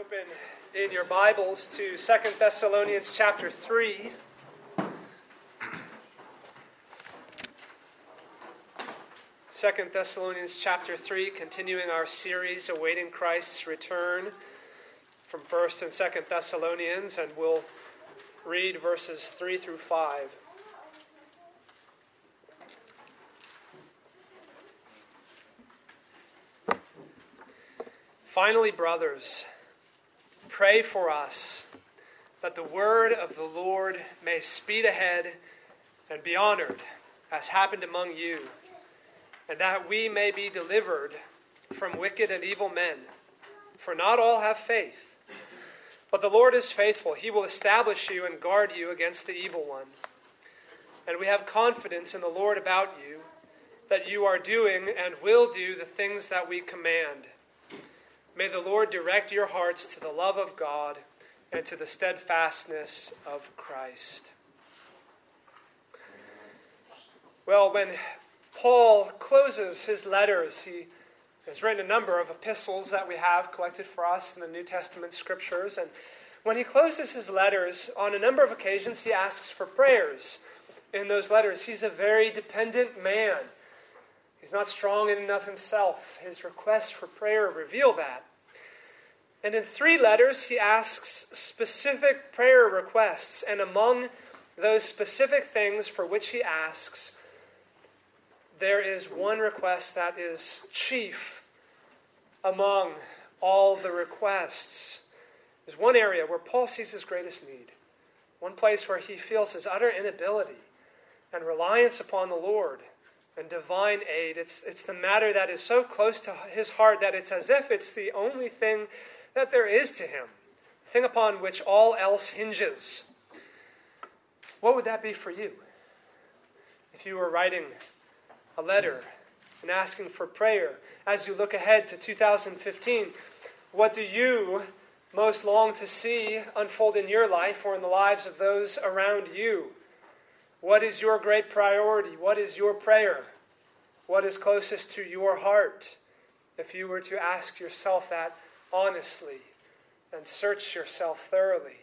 Open in your Bibles to 2 Thessalonians chapter 3. 2 Thessalonians chapter 3, continuing our series awaiting Christ's return from 1st and 2nd Thessalonians, and we'll read verses 3 through 5. Finally, brothers, pray for us that the word of the Lord may speed ahead and be honored, as happened among you, and that we may be delivered from wicked and evil men. For not all have faith. But the Lord is faithful. He will establish you and guard you against the evil one. And we have confidence in the Lord about you, that you are doing and will do the things that we command. May the Lord direct your hearts to the love of God and to the steadfastness of Christ. Well, when Paul closes his letters, he has written a number of epistles that we have collected for us in the New Testament scriptures. And when he closes his letters, on a number of occasions, he asks for prayers in those letters. He's a very dependent man. He's not strong in and of himself. His requests for prayer reveal that. And in 3 letters, he asks specific prayer requests. And among those specific things for which he asks, there is one request that is chief among all the requests. There's one area where Paul sees his greatest need. One place where he feels his utter inability and reliance upon the Lord and divine aid. It's the matter that is so close to his heart that it's as if it's the only thing that there is to him, the thing upon which all else hinges. What would that be for you? If you were writing a letter and asking for prayer as you look ahead to 2015, what do you most long to see unfold in your life or in the lives of those around you? What is your great priority? What is your prayer? What is closest to your heart? If you were to ask yourself that honestly and search yourself thoroughly.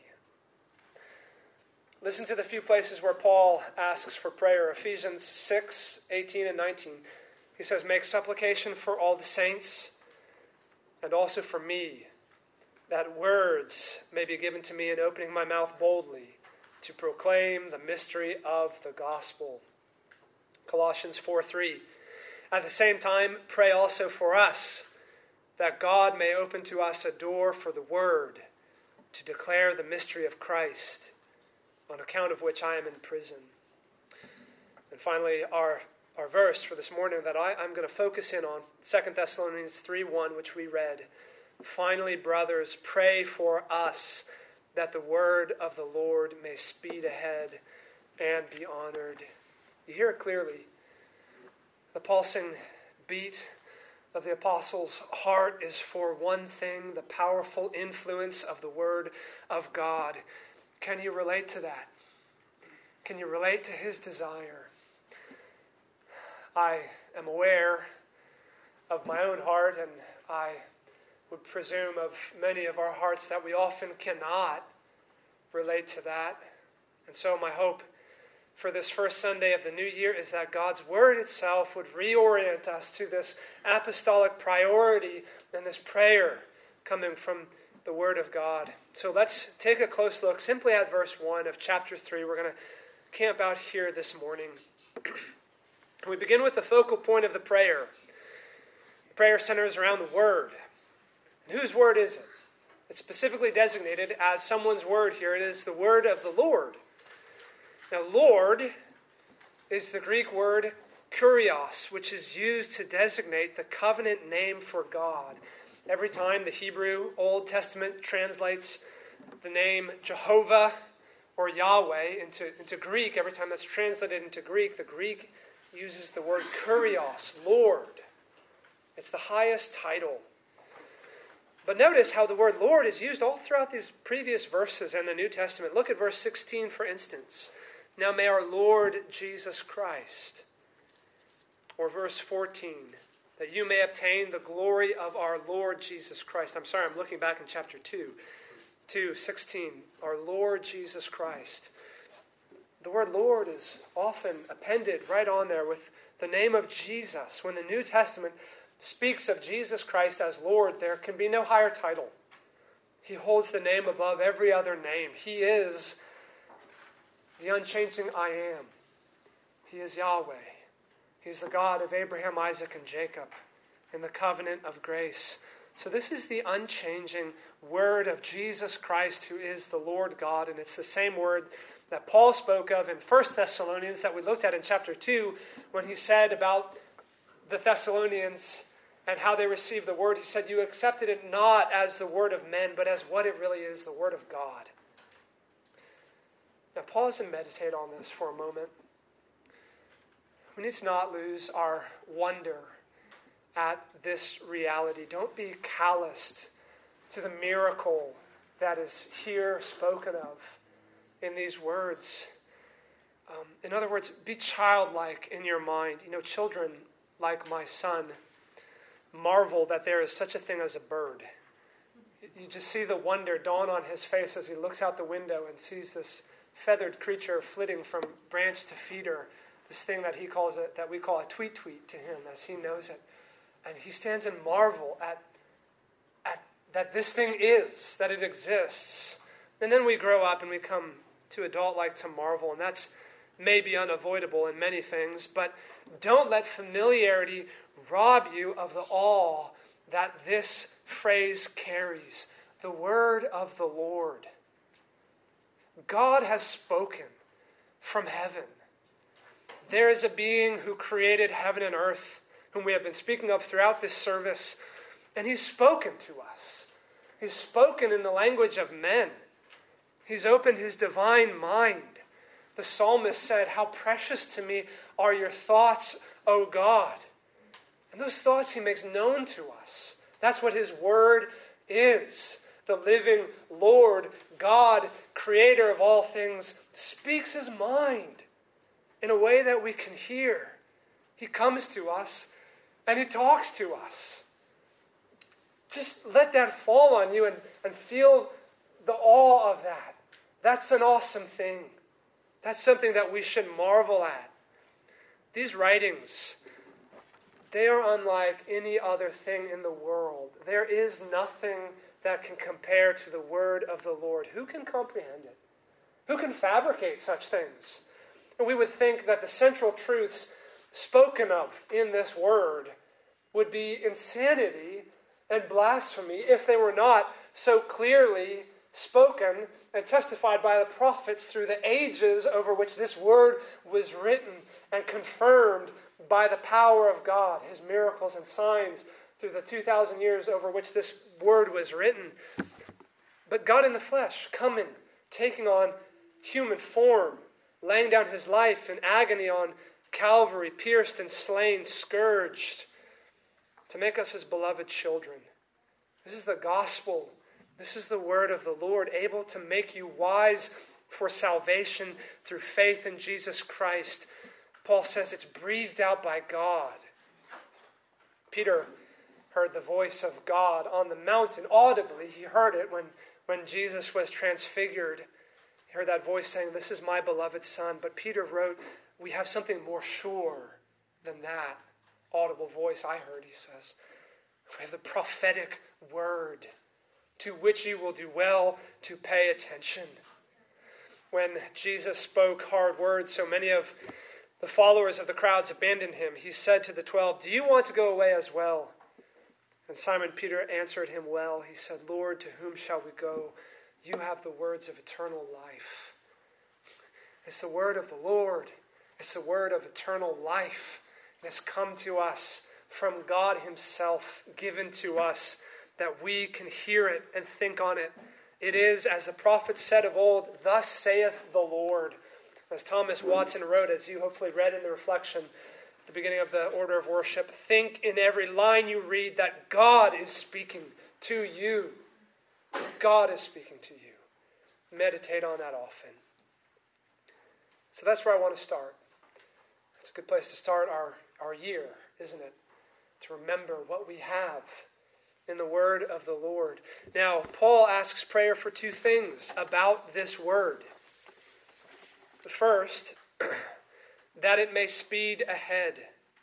Listen to the few places where Paul asks for prayer. Ephesians 6, 18 and 19. He says, "Make supplication for all the saints and also for me, that words may be given to me in opening my mouth boldly to proclaim the mystery of the gospel." Colossians 4:3. "At the same time, pray also for us, that God may open to us a door for the word to declare the mystery of Christ, on account of which I am in prison." And finally, our verse for this morning that I'm going to focus in on, 2 Thessalonians 3:1, which we read. "Finally, brothers, pray for us, that the word of the Lord may speed ahead and be honored." You hear it clearly. The pulsing beat of the apostle's heart is for one thing, the powerful influence of the word of God. Can you relate to that? Can you relate to his desire? I am aware of my own heart, and I would presume of many of our hearts that we often cannot relate to that. And so my hope for this first Sunday of the new year is that God's word itself would reorient us to this apostolic priority and this prayer coming from the word of God. So let's take a close look simply at verse 1 of chapter 3. We're going to camp out here this morning. We begin with the focal point of the prayer. The prayer centers around the word. And whose word is it? It's specifically designated as someone's word here. It is the word of the Lord. Now, Lord is the Greek word kurios, which is used to designate the covenant name for God. Every time the Hebrew Old Testament translates the name Jehovah or Yahweh into Greek, every time that's translated into Greek, the Greek uses the word kurios, Lord. It's the highest title. But notice how the word Lord is used all throughout these previous verses in the New Testament. Look at verse 16, for instance. "Now may our Lord Jesus Christ," or verse 14, that you may obtain the glory of our Lord Jesus Christ. I'm sorry, I'm looking back in chapter 2:16. Our Lord Jesus Christ. The word Lord is often appended right on there with the name of Jesus. When the New Testament speaks of Jesus Christ as Lord, there can be no higher title. He holds the name above every other name. He is the unchanging I am. He is Yahweh. He's the God of Abraham, Isaac, and Jacob in the covenant of grace. So this is the unchanging word of Jesus Christ, who is the Lord God. And it's the same word that Paul spoke of in 1 Thessalonians that we looked at in chapter 2 when he said about the Thessalonians and how they received the word. He said, you accepted it not as the word of men, but as what it really is, the word of God. Now pause and meditate on this for a moment. We need to not lose our wonder at this reality. Don't be calloused to the miracle that is here spoken of in these words. In other words, be childlike in your mind. You know, children like my son marvel that there is such a thing as a bird. You just see the wonder dawn on his face as he looks out the window and sees this feathered creature flitting from branch to feeder, this thing that we call a tweet to him as he knows it. And he stands in marvel at that this thing is, that it exists. And then we grow up and we come to adult-like to marvel, and that's maybe unavoidable in many things, but don't let familiarity rob you of the awe that this phrase carries. The word of the Lord. God has spoken from heaven. There is a being who created heaven and earth, whom we have been speaking of throughout this service, and he's spoken to us. He's spoken in the language of men. He's opened his divine mind. The psalmist said, how precious to me are your thoughts, O God. And those thoughts he makes known to us. That's what his word is. The living Lord, God, creator of all things, speaks his mind in a way that we can hear. He comes to us and he talks to us. Just let that fall on you and feel the awe of that. That's an awesome thing. That's something that we should marvel at. These writings, they are unlike any other thing in the world. There is nothing that can compare to the word of the Lord. Who can comprehend it? Who can fabricate such things? And we would think that the central truths spoken of in this word would be insanity and blasphemy if they were not so clearly spoken and testified by the prophets through the ages over which this word was written and confirmed by the power of God, his miracles and signs through the 2,000 years over which this word was written. But God in the flesh, coming, taking on human form, laying down his life in agony on Calvary, pierced and slain, scourged, to make us his beloved children. This is the gospel. This is the word of the Lord, able to make you wise for salvation through faith in Jesus Christ. Paul says it's breathed out by God. Peter heard the voice of God on the mountain audibly. He heard it when Jesus was transfigured. He heard that voice saying, this is my beloved son. But Peter wrote, we have something more sure than that audible voice I heard, he says. We have the prophetic word to which you will do well to pay attention. When Jesus spoke hard words, so many of the followers of the crowds abandoned him. He said to the 12, do you want to go away as well? And Simon Peter answered him well. He said, Lord, to whom shall we go? You have the words of eternal life. It's the word of the Lord. It's the word of eternal life. It has come to us from God himself, given to us, that we can hear it and think on it. It is, as the prophet said of old, thus saith the Lord. As Thomas Watson wrote, as you hopefully read in the reflection at the beginning of the order of worship, think in every line you read that God is speaking to you. God is speaking to you. Meditate on that often. So that's where I want to start. It's a good place to start our year, isn't it? to remember what we have in the word of the Lord. Now, Paul asks prayer for two things about this word. The first, that it may speed ahead.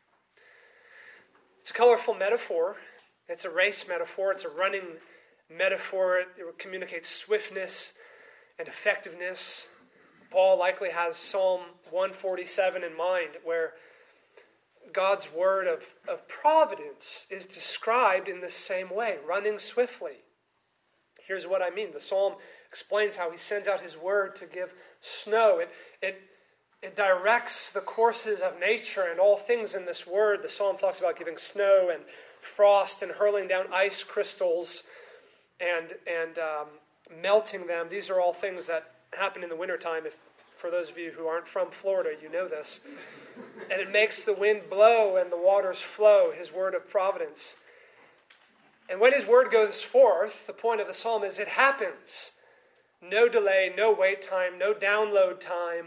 It's a colorful metaphor. It's a race metaphor. It's a running metaphor. It communicates swiftness and effectiveness. Paul likely has Psalm 147 in mind, where God's word of providence is described in the same way, running swiftly. Here's what I mean. The psalm explains how he sends out his word to give snow. It directs the courses of nature and all things in this word. The psalm talks about giving snow and frost and hurling down ice crystals and melting them. These are all things that happen in the wintertime. For those of you who aren't from Florida, you know this. And it makes the wind blow and the waters flow, his word of providence. And when his word goes forth, the point of the psalm is it happens. No delay, no wait time, no download time.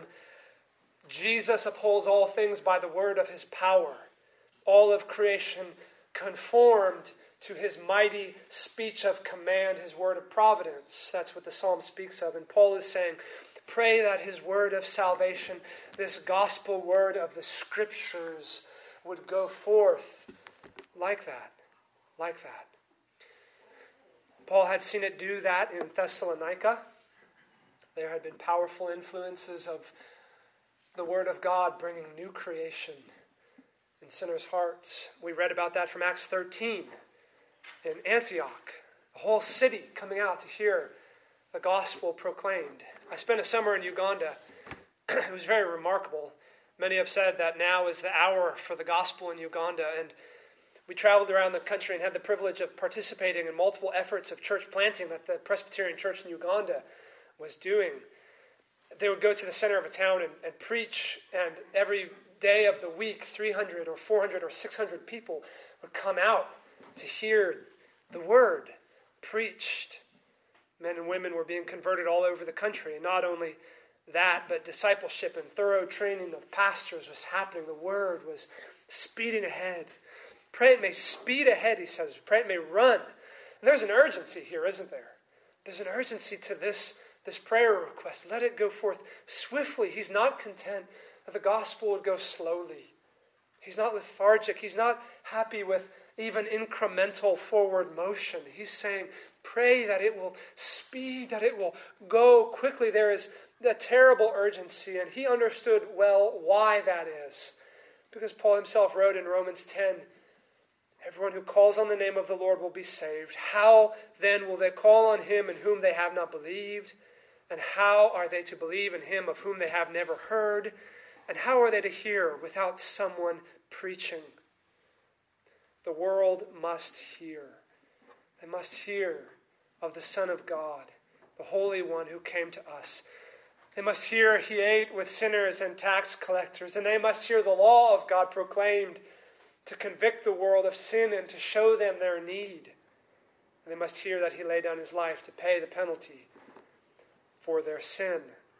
Jesus upholds all things by the word of his power. All of creation conformed to his mighty speech of command, his word of providence. That's what the psalm speaks of. And Paul is saying, pray that his word of salvation, this gospel word of the scriptures, would go forth like that. Like that. Paul had seen it do that in Thessalonica. There had been powerful influences of the word of God bringing new creation in sinners' hearts. We read about that from Acts 13 in Antioch. A whole city coming out to hear the gospel proclaimed. I spent a summer in Uganda. It was very remarkable. Many have said that now is the hour for the gospel in Uganda, and we traveled around the country and had the privilege of participating in multiple efforts of church planting that the Presbyterian Church in Uganda was doing. They would go to the center of a town and preach, and every day of the week, 300 or 400 or 600 people would come out to hear the word preached. Men and women were being converted all over the country. And not only that, but discipleship and thorough training of pastors was happening. The word was speeding ahead. Pray it may speed ahead, he says. Pray it may run. And there's an urgency here, isn't there? There's an urgency to this prayer request. Let it go forth swiftly. He's not content that the gospel would go slowly. He's not lethargic. He's not happy with even incremental forward motion. He's saying, pray that it will speed, that it will go quickly. There is a terrible urgency, and he understood well why that is. Because Paul himself wrote in Romans 10, everyone who calls on the name of the Lord will be saved. How then will they call on him in whom they have not believed? And how are they to believe in him of whom they have never heard? And how are they to hear without someone preaching? The world must hear. They must hear of the Son of God, the Holy One who came to us. They must hear he ate with sinners and tax collectors, and they must hear the law of God proclaimed to convict the world of sin and to show them their need. And they must hear that he laid down his life to pay the penalty for their sin.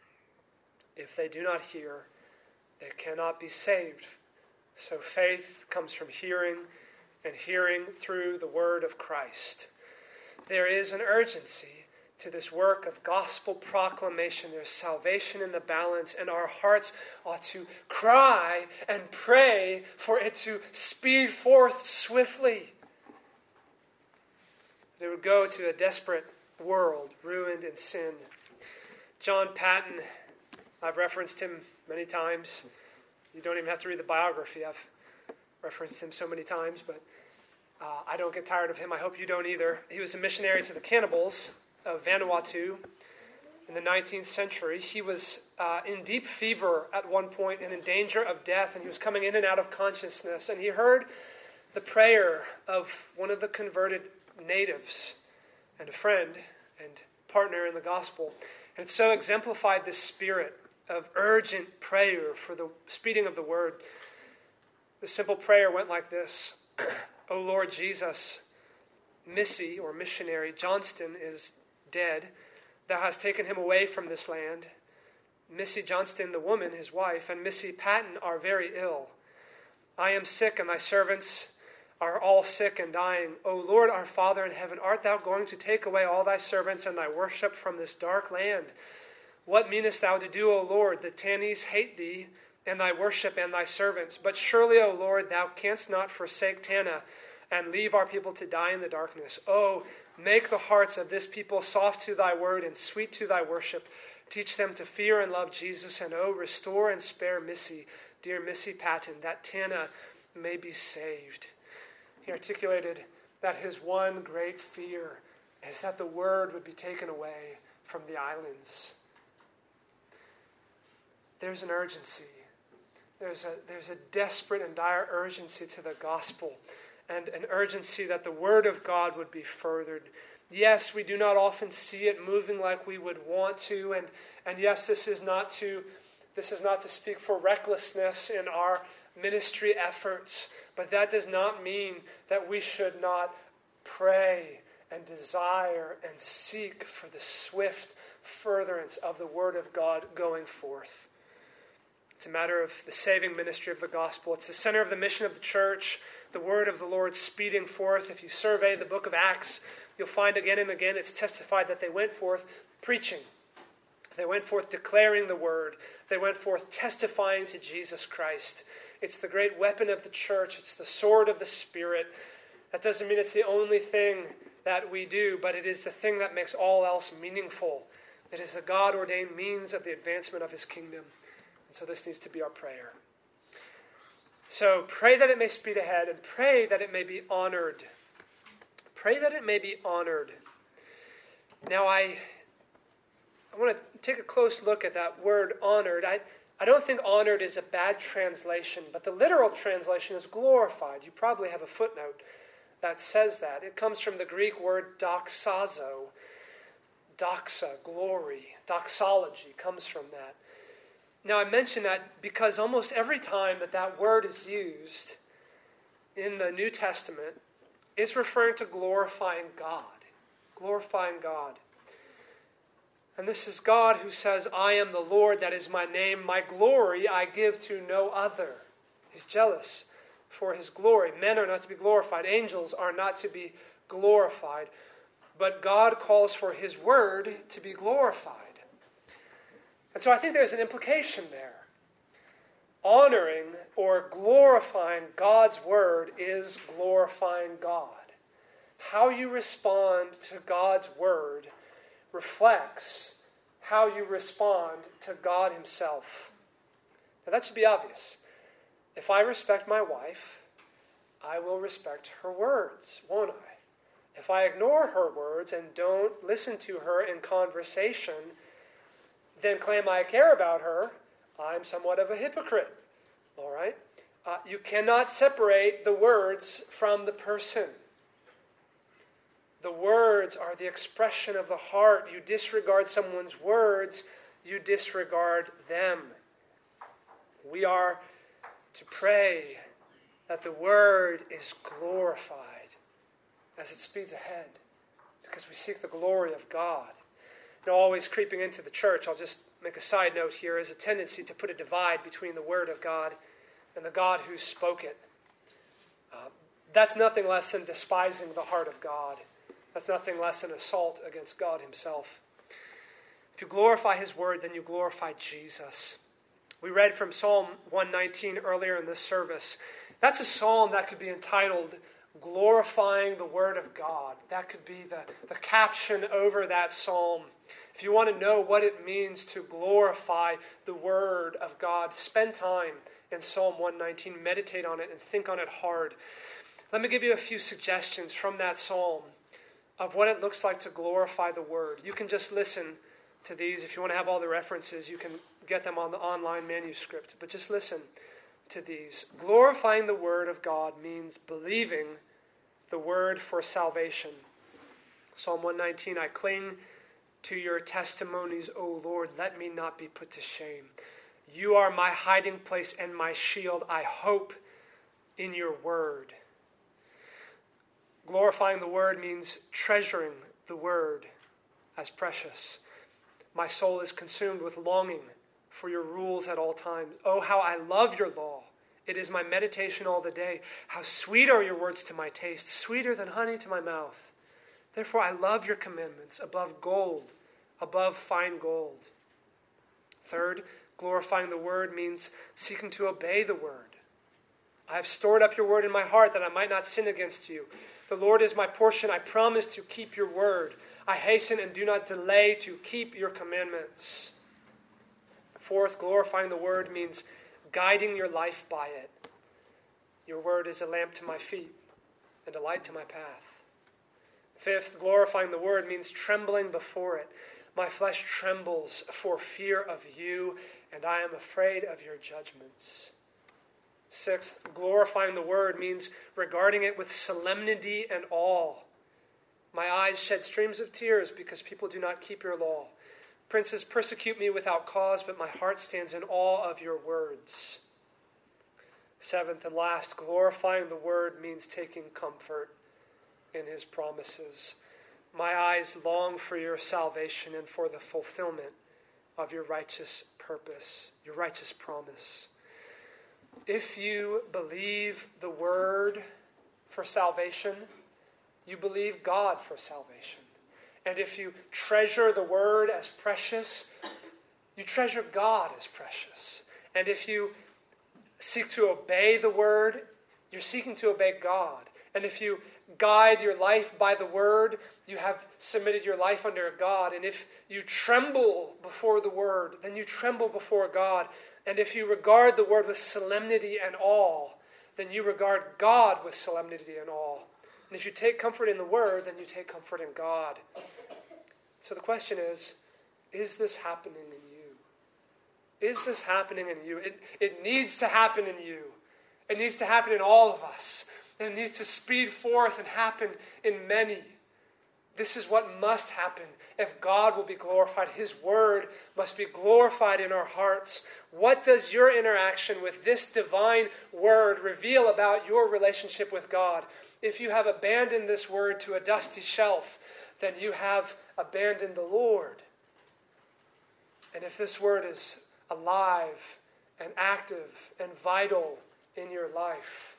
If they do not hear, they cannot be saved. So faith comes from hearing, and hearing through the word of Christ. There is an urgency to this work of gospel proclamation. There's salvation in the balance, and our hearts ought to cry and pray for it to speed forth swiftly. It would go to a desperate world ruined in sin. John Patton, I've referenced him many times. You don't even have to read the biography. I've referenced him so many times, but I don't get tired of him. I hope you don't either. He was a missionary to the cannibals of Vanuatu in the 19th century. He was in deep fever at one point and in danger of death, and he was coming in and out of consciousness. And he heard the prayer of one of the converted natives and a friend and partner in the gospel. And it so exemplified this spirit of urgent prayer for the speeding of the word. The simple prayer went like this. O Lord Jesus, Missy, or missionary, Johnston is dead. Thou hast taken him away from this land. Missy Johnston, the woman, his wife, and Missy Patton are very ill. I am sick, and thy servants are all sick and dying. O Lord, our Father in heaven, art thou going to take away all thy servants and thy worship from this dark land? What meanest thou to do, O Lord? The Tanese hate thee, and thy worship, and thy servants. But surely, O Lord, thou canst not forsake Tanna, and leave our people to die in the darkness. Oh, make the hearts of this people soft to thy word, and sweet to thy worship. Teach them to fear and love Jesus, and oh, restore and spare Missy, dear Missy Patton, that Tanna may be saved. He articulated that his one great fear is that the word would be taken away from the islands. There's an urgency. There's a desperate and dire urgency to the gospel, and an urgency that the word of God would be furthered. Yes, we do not often see it moving like we would want to, and yes, this is not to speak for recklessness in our ministry efforts, but that does not mean that we should not pray and desire and seek for the swift furtherance of the word of God going forth. It's a matter of the saving ministry of the gospel. It's the center of the mission of the church, the word of the Lord speeding forth. If you survey the book of Acts, you'll find again and again it's testified that they went forth preaching. They went forth declaring the word. They went forth testifying to Jesus Christ. It's the great weapon of the church. It's the sword of the Spirit. That doesn't mean it's the only thing that we do, but it is the thing that makes all else meaningful. It is the God-ordained means of the advancement of his kingdom. And so this needs to be our prayer. So pray that it may speed ahead, and pray that it may be honored. Pray that it may be honored. Now I want to take a close look at that word honored. I don't think honored is a bad translation, but the literal translation is glorified. You probably have a footnote that says that. It comes from the Greek word doxazo. Doxa, glory. Doxology comes from that. Now I mention that because almost every time that word is used in the New Testament, it's referring to glorifying God. Glorifying God. And this is God who says, I am the Lord, that is my name. My glory I give to no other. He's jealous for his glory. Men are not to be glorified. Angels are not to be glorified. But God calls for his word to be glorified. And so I think there's an implication there. Honoring or glorifying God's word is glorifying God. How you respond to God's word reflects how you respond to God himself. Now that should be obvious. If I respect my wife, I will respect her words, won't I? If I ignore her words and don't listen to her in conversation, then claim I care about her, I'm somewhat of a hypocrite. All right? You cannot separate the words from the person. The words are the expression of the heart. You disregard someone's words, you disregard them. We are to pray that the word is glorified as it speeds ahead, because we seek the glory of God. You know, always creeping into the church, I'll just make a side note here, is a tendency to put a divide between the word of God and the God who spoke it. That's nothing less than despising the heart of God. That's nothing less than assault against God himself. If you glorify his word, then you glorify Jesus. We read from Psalm 119 earlier in this service. That's a psalm that could be entitled Glorifying the Word of God. That could be the caption over that psalm. If you want to know what it means to glorify the Word of God, spend time in Psalm 119, meditate on it, and think on it hard. Let me give you a few suggestions from that psalm of what it looks like to glorify the Word. You can just listen to these. If you want to have all the references, you can get them on the online manuscript. But just listen to these. Glorifying the Word of God means believing the Word for salvation. Psalm 119, I cling to your testimonies, O Lord. Let me not be put to shame. You are my hiding place and my shield. I hope in your word. Glorifying the word means treasuring the word as precious. My soul is consumed with longing for your rules at all times. Oh, how I love your law. It is my meditation all the day. How sweet are your words to my taste, sweeter than honey to my mouth. Therefore I love your commandments above gold, above fine gold. Third, glorifying the word means seeking to obey the word. I have stored up your word in my heart that I might not sin against you. The Lord is my portion. I promise to keep your word. I hasten and do not delay to keep your commandments. Fourth, glorifying the word means guiding your life by it. Your word is a lamp to my feet and a light to my path. Fifth, glorifying the word means trembling before it. My flesh trembles for fear of you, and I am afraid of your judgments. Sixth, glorifying the word means regarding it with solemnity and awe. My eyes shed streams of tears because people do not keep your law. Princes persecute me without cause, but my heart stands in awe of your words. Seventh and last, glorifying the word means taking comfort in his promises. My eyes long for your salvation and for the fulfillment of your righteous purpose, your righteous promise. If you believe the word for salvation, you believe God for salvation. And if you treasure the word as precious, you treasure God as precious. And if you seek to obey the word, you're seeking to obey God. And if you guide your life by the word, you have submitted your life under God. And if you tremble before the word, then you tremble before God. And if you regard the word with solemnity and awe, then you regard God with solemnity and awe. And if you take comfort in the word, then you take comfort in God. So the question is this happening in you? Is this happening in you? It needs to happen in you. It needs to happen in all of us. And it needs to speed forth and happen in many. This is what must happen if God will be glorified. His word must be glorified in our hearts. What does your interaction with this divine word reveal about your relationship with God? If you have abandoned this word to a dusty shelf, then you have abandoned the Lord. And if this word is alive and active and vital in your life,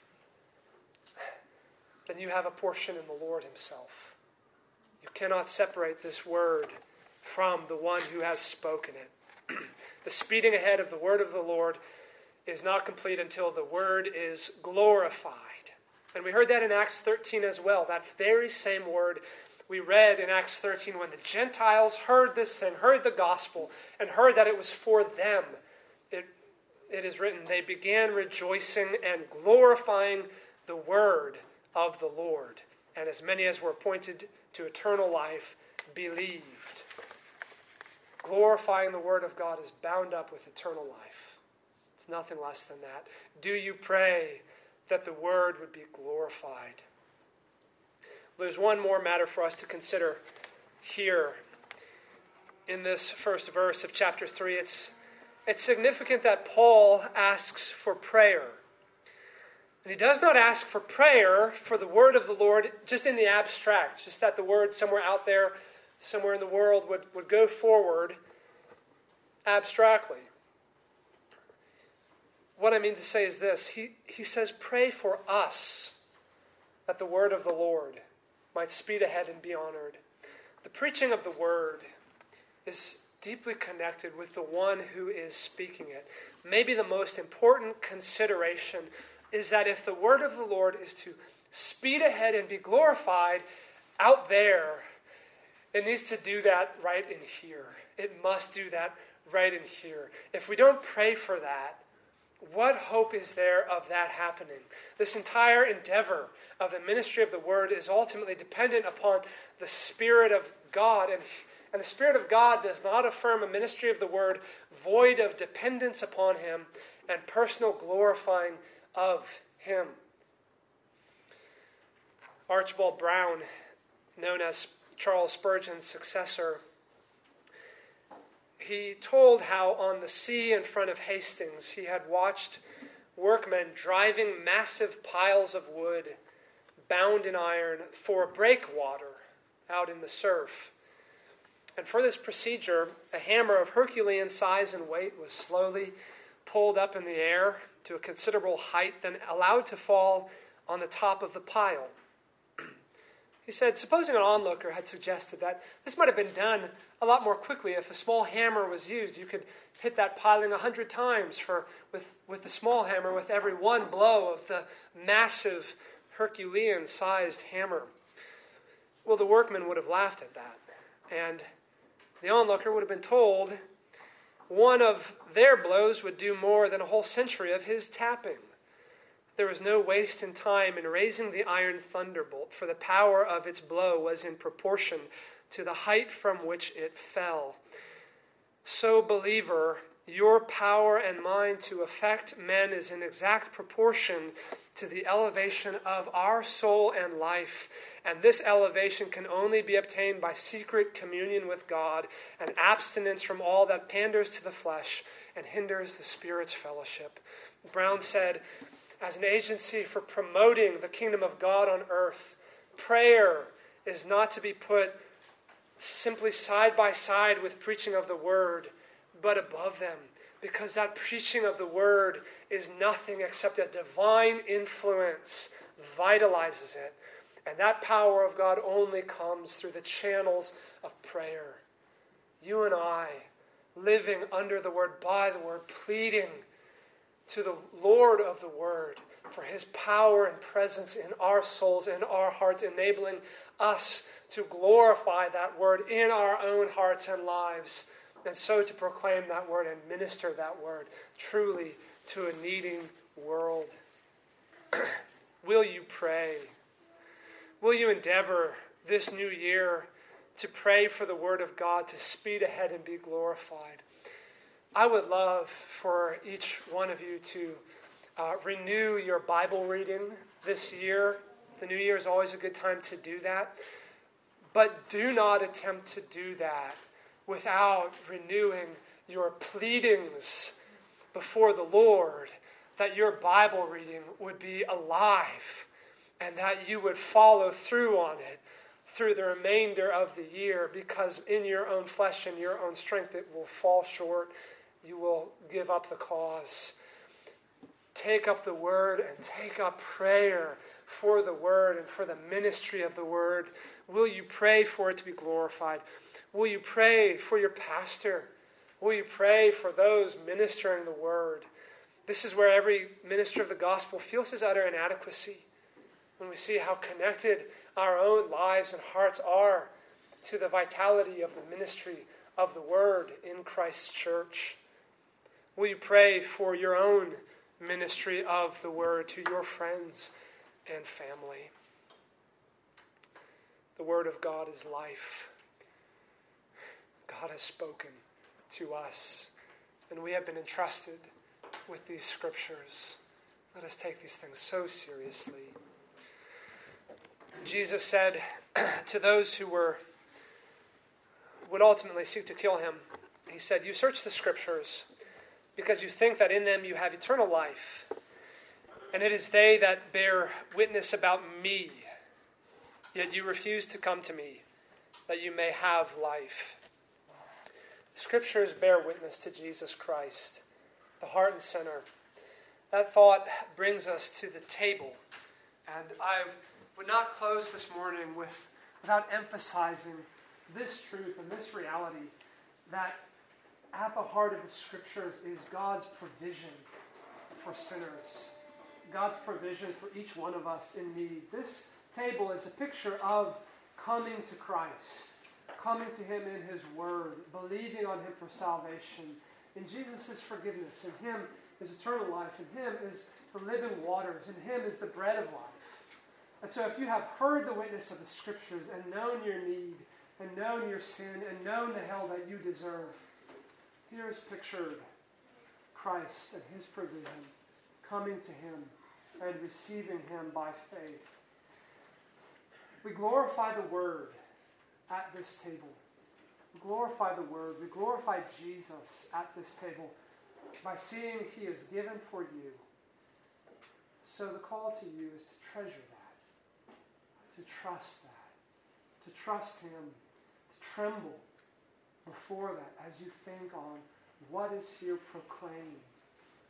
then you have a portion in the Lord himself. You cannot separate this word from the one who has spoken it. The speeding ahead of the word of the Lord is not complete until the word is glorified. And we heard that in Acts 13 as well. That very same word we read in Acts 13 when the Gentiles heard this thing, heard the gospel, and heard that it was for them. It is written, they began rejoicing and glorifying the word of the Lord. And as many as were appointed to eternal life believed. Glorifying the word of God is bound up with eternal life. It's nothing less than that. Do you pray that the word would be glorified? There's one more matter for us to consider here in this first verse of chapter 3. It's significant that Paul asks for prayer. And he does not ask for prayer for the word of the Lord just in the abstract, just that the word somewhere out there, somewhere in the world would go forward abstractly. What I mean to say is this. He says, pray for us that the word of the Lord might speed ahead and be honored. The preaching of the word is deeply connected with the one who is speaking it. Maybe the most important consideration is that if the word of the Lord is to speed ahead and be glorified out there, it needs to do that right in here. It must do that right in here. If we don't pray for that, what hope is there of that happening? This entire endeavor of the ministry of the word is ultimately dependent upon the Spirit of God. And the Spirit of God does not affirm a ministry of the word void of dependence upon him and personal glorifying of him. Archibald Brown, known as Charles Spurgeon's successor, he told how on the sea in front of Hastings he had watched workmen driving massive piles of wood bound in iron for breakwater out in the surf. And for this procedure, a hammer of Herculean size and weight was slowly pulled up in the air to a considerable height, then allowed to fall on the top of the pile. He said, supposing an onlooker had suggested that this might have been done a lot more quickly if a small hammer was used. You could hit that piling 100 times with the small hammer with every one blow of the massive Herculean-sized hammer. Well, the workmen would have laughed at that. And the onlooker would have been told one of their blows would do more than a whole century of his tapping. There was no waste in time in raising the iron thunderbolt, for the power of its blow was in proportion to the height from which it fell. So, believer, your power and mine to affect men is in exact proportion to the elevation of our soul and life. And this elevation can only be obtained by secret communion with God and abstinence from all that panders to the flesh and hinders the Spirit's fellowship. Brown said, as an agency for promoting the kingdom of God on earth, prayer is not to be put simply side by side with preaching of the word, but above them, because that preaching of the word is nothing except a divine influence, vitalizes it. And that power of God only comes through the channels of prayer. You and I, living under the word, by the word, pleading to the Lord of the word for his power and presence in our souls, in our hearts, enabling us to glorify that word in our own hearts and lives, and so to proclaim that word and minister that word truly to a needing world. Will you pray? Will you endeavor this new year to pray for the word of God to speed ahead and be glorified? I would love for each one of you to renew your Bible reading this year. The new year is always a good time to do that. But do not attempt to do that without renewing your pleadings before the Lord that your Bible reading would be alive and that you would follow through on it through the remainder of the year, because in your own flesh and your own strength it will fall short. You will give up the cause. Take up the word and take up prayer for the word and for the ministry of the word. Will you pray for it to be glorified? Will you pray for your pastor? Will you pray for those ministering the word? This is where every minister of the gospel feels his utter inadequacy, when we see how connected our own lives and hearts are to the vitality of the ministry of the word in Christ's church. Will you pray for your own ministry of the word to your friends and family? The word of God is life. God has spoken to us, and we have been entrusted with these scriptures. Let us take these things so seriously. Jesus said to those who would ultimately seek to kill him, he said, "You search the scriptures because you think that in them you have eternal life, and it is they that bear witness about me, yet you refuse to come to me, that you may have life." The scriptures bear witness to Jesus Christ, the heart and center. That thought brings us to the table, and I would not close this morning without emphasizing this truth and this reality, that at the heart of the scriptures is God's provision for sinners, God's provision for each one of us in need. This table is a picture of coming to Christ, coming to him in his word, believing on him for salvation. In Jesus' forgiveness, in him is eternal life, in him is the living waters, in him is the bread of life. And so if you have heard the witness of the scriptures and known your need and known your sin and known the hell that you deserve, here is pictured Christ and his provision, coming to him and receiving him by faith. We glorify the word at this table. We glorify the word. We glorify Jesus at this table by seeing he is given for you. So the call to you is to treasure that, to trust that, to trust him, to tremble before that as you think on what is here proclaimed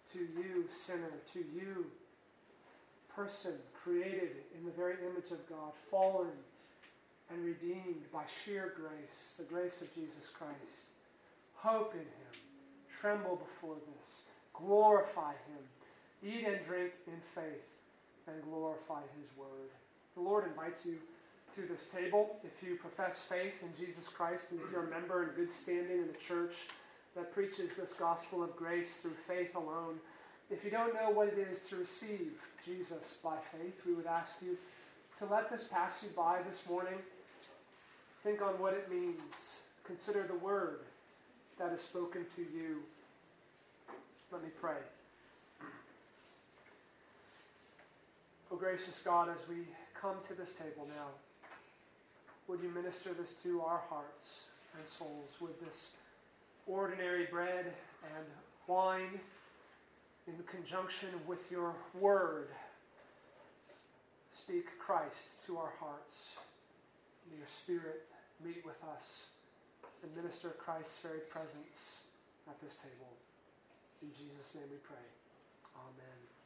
to you, sinner, to you, person created in the very image of God, fallen and redeemed by sheer grace, the grace of Jesus Christ. Hope in him. Tremble before this. Glorify him. Eat and drink in faith and glorify his word. The Lord invites you to this table if you profess faith in Jesus Christ and if you're a member in good standing in the church that preaches this gospel of grace through faith alone. If you don't know what it is to receive Jesus by faith, we would ask you to let this pass you by this morning. Think on what it means. Consider the word that is spoken to you. Let me pray. Oh, gracious God, as we come to this table now, would you minister this to our hearts and souls? Would this ordinary bread and wine, in conjunction with your word, speak Christ to our hearts? May your Spirit meet with us and minister Christ's very presence at this table. In Jesus' name we pray. Amen.